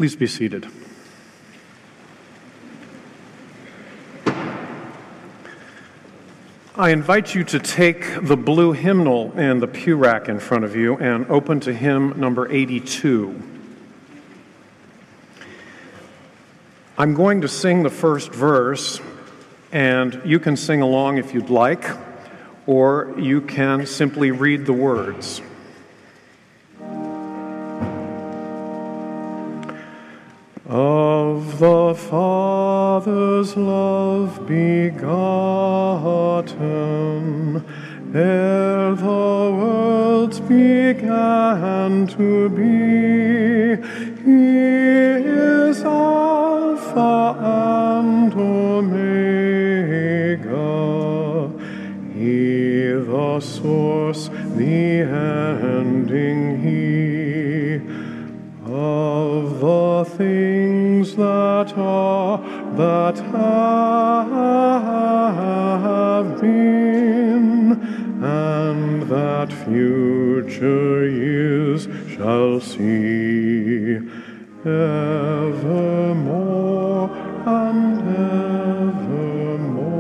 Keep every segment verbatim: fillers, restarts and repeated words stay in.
Please be seated. I invite you to take the blue hymnal in the pew rack in front of you and open to hymn number eighty-two. I'm going to sing the first verse, and you can sing along if you'd like, or you can simply read the words. Of the Father's love begotten, ere the worlds began to be, He is Alpha and Omega, He the source, the ending, He of the things that are, that have been, and that future years shall see, evermore and evermore.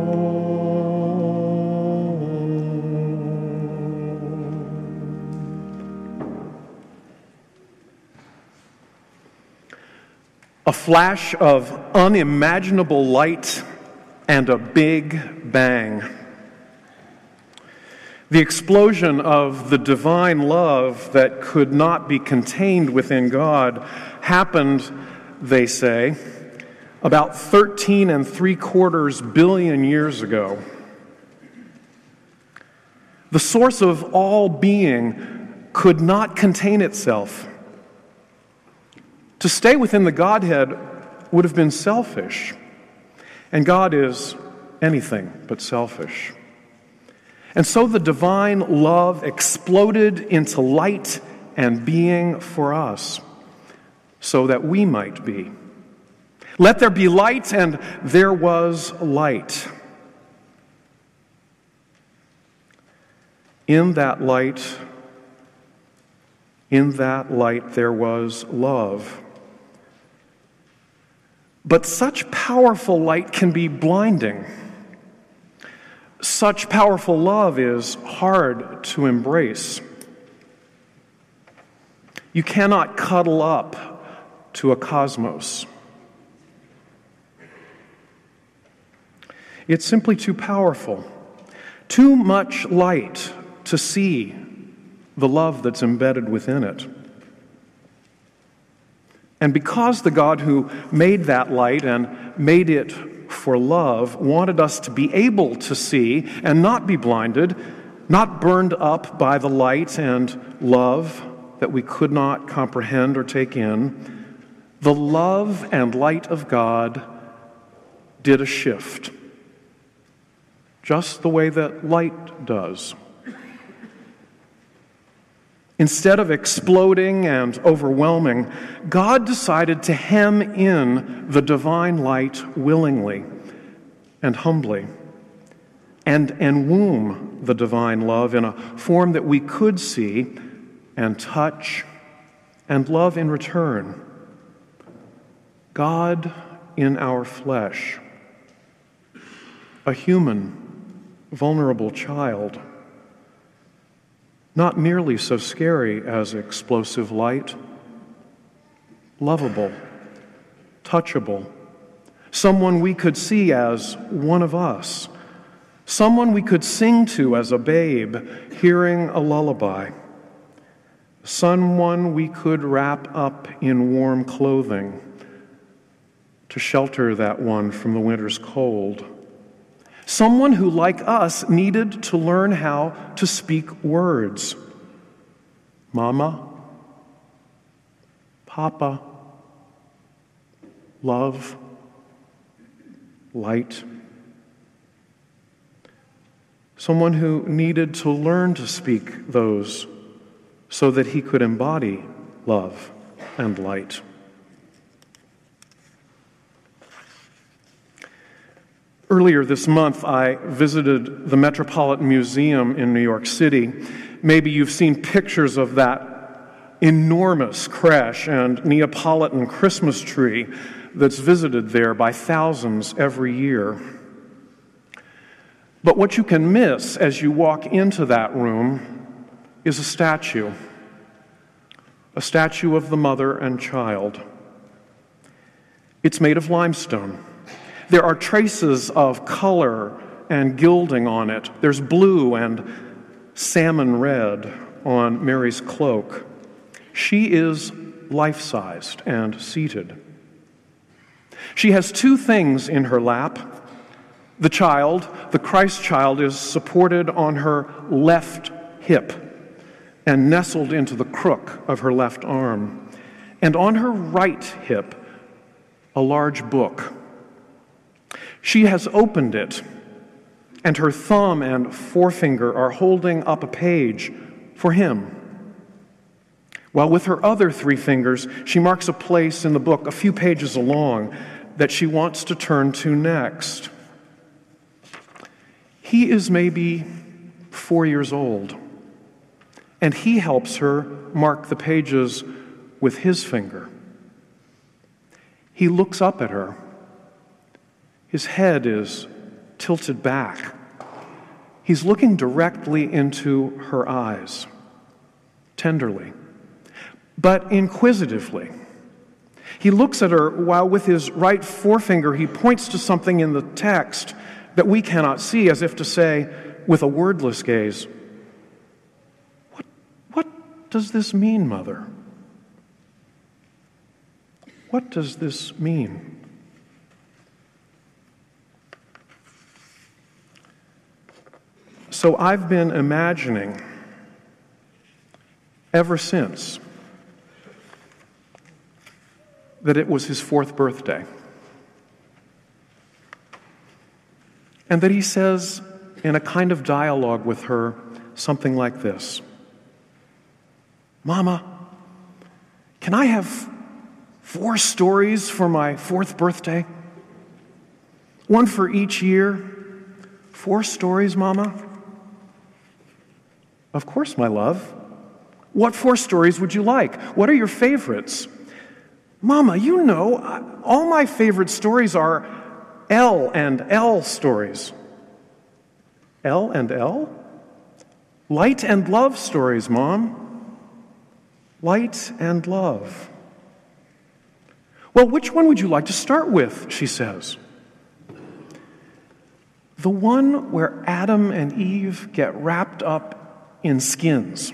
A flash of unimaginable light and a big bang. The explosion of the divine love that could not be contained within God happened, they say, about thirteen and three quarters billion years ago. The source of all being could not contain itself. To stay within the Godhead would have been selfish, and God is anything but selfish. And so the divine love exploded into light and being for us, so that we might be. Let there be light, and there was light. In that light, in that light there was love. But such powerful light can be blinding. Such powerful love is hard to embrace. You cannot cuddle up to a cosmos. It's simply too powerful, too much light to see the love that's embedded within it. And because the God who made that light and made it for love wanted us to be able to see and not be blinded, not burned up by the light and love that we could not comprehend or take in, the love and light of God did a shift, just the way that light does. Instead of exploding and overwhelming, God decided to hem in the divine light willingly and humbly, and enwomb the divine love in a form that we could see and touch and love in return. God in our flesh, a human, vulnerable child, not nearly so scary as explosive light, lovable, touchable, someone we could see as one of us, someone we could sing to as a babe hearing a lullaby, someone we could wrap up in warm clothing to shelter that one from the winter's cold. Someone who, like us, needed to learn how to speak words. Mama, Papa, love, light. Someone who needed to learn to speak those so that he could embody love and light. Earlier this month, I visited the Metropolitan Museum in New York City. Maybe you've seen pictures of that enormous creche and Neapolitan Christmas tree that's visited there by thousands every year. But what you can miss as you walk into that room is a statue, a statue of the mother and child. It's made of limestone. There are traces of color and gilding on it. There's blue and salmon red on Mary's cloak. She is life-sized and seated. She has two things in her lap. The child, the Christ child, is supported on her left hip and nestled into the crook of her left arm. And on her right hip, a large book. She has opened it, and her thumb and forefinger are holding up a page for him, while with her other three fingers, she marks a place in the book a few pages along that she wants to turn to next. He is maybe four years old, and he helps her mark the pages with his finger. He looks up at her. His head is tilted back. He's looking directly into her eyes, tenderly, but inquisitively. He looks at her while with his right forefinger he points to something in the text that we cannot see, as if to say, with a wordless gaze, What, what does this mean, Mother? What does this mean? So I've been imagining ever since that it was his fourth birthday. And that he says, in a kind of dialogue with her, something like this: Mama, can I have four stories for my fourth birthday? One for each year? Four stories, Mama? Of course, my love. What four stories would you like? What are your favorites? Mama, you know, all my favorite stories are L and L stories. L and L? Light and love stories, Mom. Light and love. Well, which one would you like to start with, she says. The one where Adam and Eve get wrapped up in skins.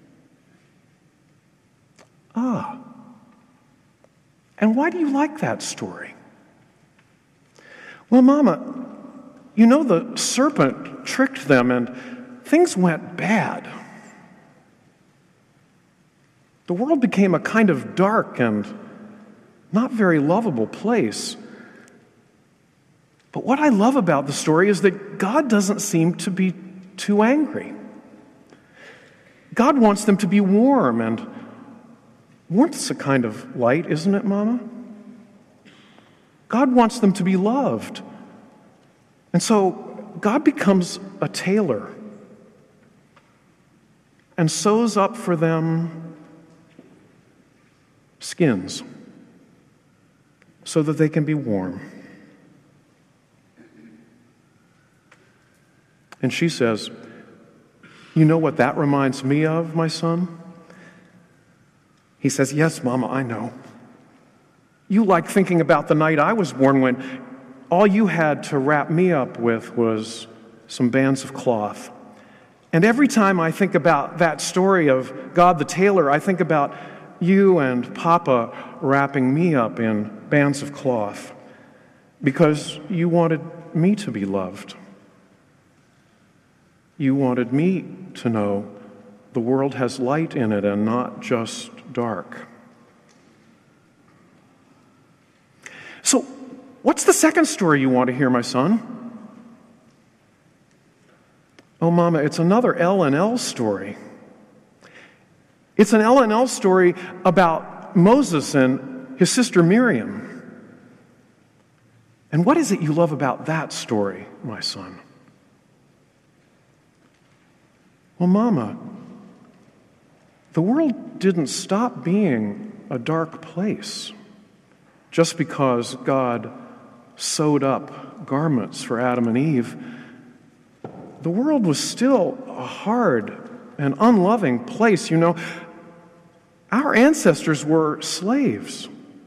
Ah. And why do you like that story? Well, Mama, you know the serpent tricked them and things went bad. The world became a kind of dark and not very lovable place. But what I love about the story is that God doesn't seem to be too angry. God wants them to be warm, and warmth's a kind of light, isn't it, Mama? God wants them to be loved. And so God becomes a tailor and sews up for them skins so that they can be warm. And she says, you know what that reminds me of, my son? He says, yes, Mama, I know. You like thinking about the night I was born when all you had to wrap me up with was some bands of cloth. And every time I think about that story of God the tailor, I think about you and Papa wrapping me up in bands of cloth because you wanted me to be loved. You wanted me to know the world has light in it and not just dark. So, what's the second story you want to hear, my son? Oh, Mama, it's another L and L story. It's an L and L story about Moses and his sister Miriam. And what is it you love about that story, my son? Well, Mama, The world didn't stop being a dark place just because God sewed up garments for Adam and Eve. The world was still a hard and unloving place. You know, our ancestors were slaves.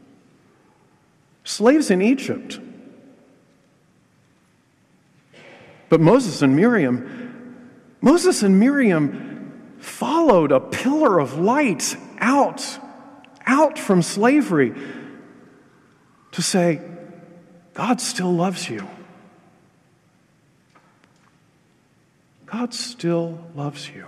Slaves in Egypt. But Moses and Miriam, Moses and Miriam followed a pillar of light out, out from slavery to say, God still loves you. God still loves you.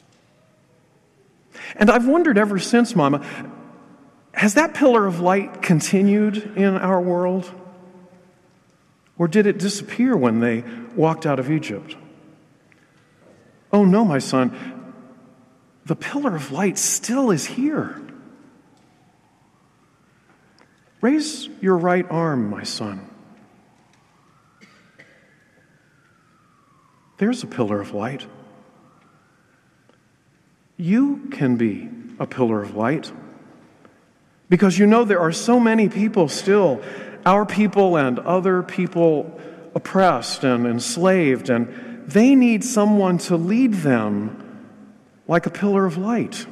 And I've wondered ever since, Mama, has that pillar of light continued in our world? Or did it disappear when they walked out of Egypt? Oh no, my son, the pillar of light still is here. Raise your right arm, my son. There's a pillar of light. You can be a pillar of light because you know there are so many people still, our people and other people, oppressed and enslaved, and they need someone to lead them like a pillar of light.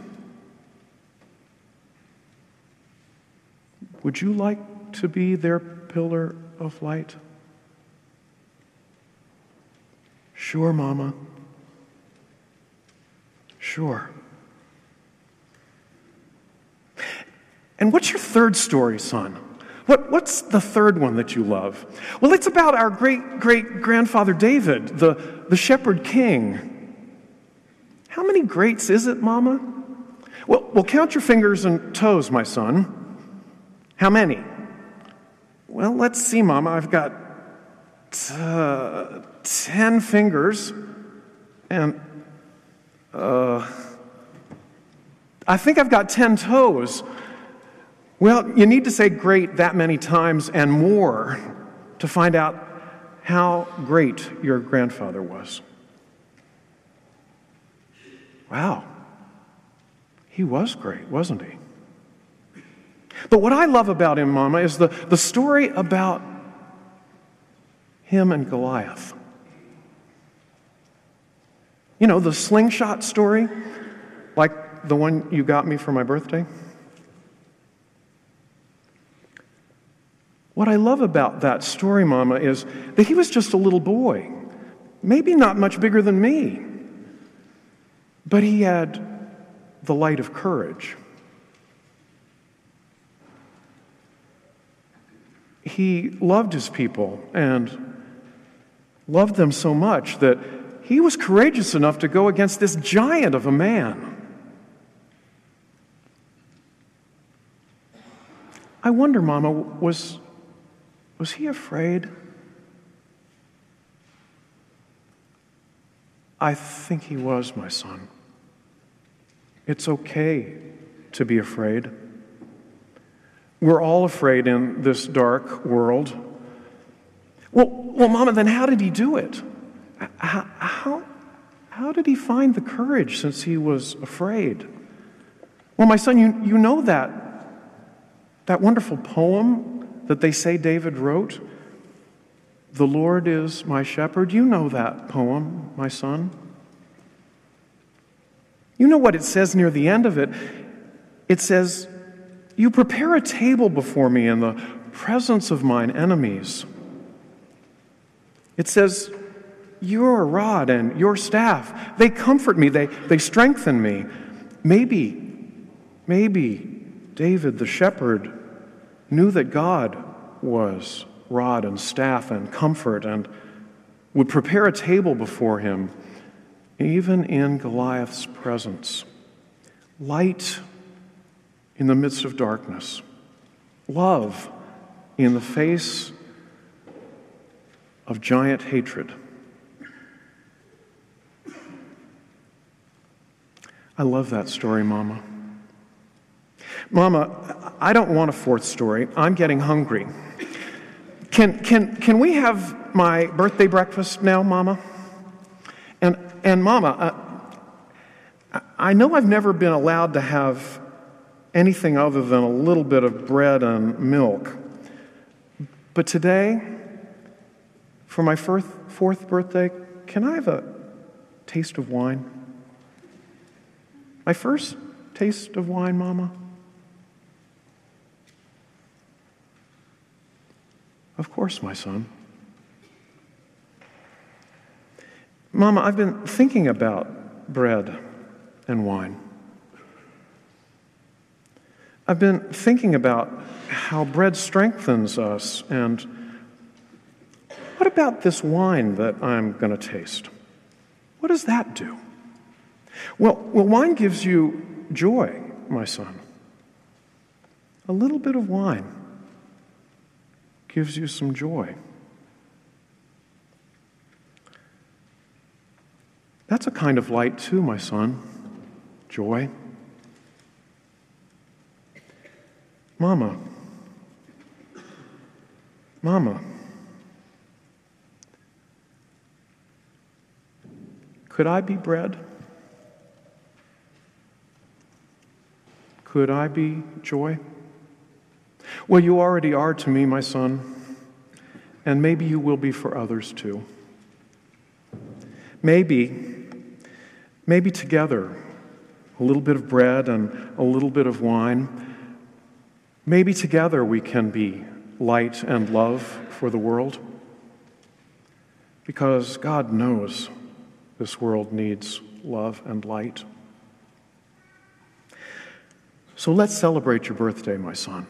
Would you like to be their pillar of light? Sure, Mama. Sure. And what's your third story, son? What, what's the third one that you love? Well, it's about our great-great-grandfather David, the, the shepherd king. How many greats is it, Mama? Well, well, count your fingers and toes, my son. How many? Well, let's see, Mama. I've got uh, ten fingers, and uh, I think I've got ten toes. Well, you need to say great that many times and more to find out how great your grandfather was. Wow. He was great, wasn't he? But what I love about him, Mama, is the, the story about him and Goliath. You know, the slingshot story, like the one you got me for my birthday. What I love about that story, Mama, is that he was just a little boy, maybe not much bigger than me, but he had the light of courage. He loved his people and loved them so much that he was courageous enough to go against this giant of a man. I wonder, Mama, was, was he afraid? I think he was, my son. It's okay to be afraid. We're all afraid in this dark world. Well, well, Mama, then how did he do it? How, how, how did he find the courage since he was afraid? Well, my son, you, you know that, that wonderful poem that they say David wrote? The Lord is my shepherd. You know that poem, my son. You know what it says near the end of it. It says, you prepare a table before me in the presence of mine enemies. It says, your rod and your staff, they comfort me, they, they strengthen me. Maybe, maybe David the shepherd knew that God was rod and staff and comfort and would prepare a table before him, even in Goliath's presence. Light in the midst of darkness. Love in the face of giant hatred. I love that story, Mama. Mama, I don't want a fourth story. I'm getting hungry. Can can can we have my birthday breakfast now, Mama? And and Mama, uh, I know I've never been allowed to have anything other than a little bit of bread and milk. But today, for my fourth, fourth birthday, can I have a taste of wine? My first taste of wine, Mama? Of course, my son. Mama, I've been thinking about bread and wine. I've been thinking about how bread strengthens us, and what about this wine that I'm going to taste? What does that do? Well, well, wine gives you joy, my son. A little bit of wine gives you some joy. That's a kind of light too, my son. Joy. Mama. Mama. Could I be bread? Could I be joy? Well, you already are to me, my son, and maybe you will be for others too. Maybe, maybe together, a little bit of bread and a little bit of wine, maybe together we can be light and love for the world, because God knows this world needs love and light. So let's celebrate your birthday, my son.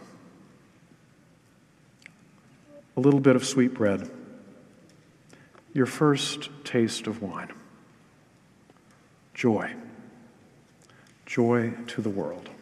A little bit of sweet bread, your first taste of wine. Joy. Joy to the world.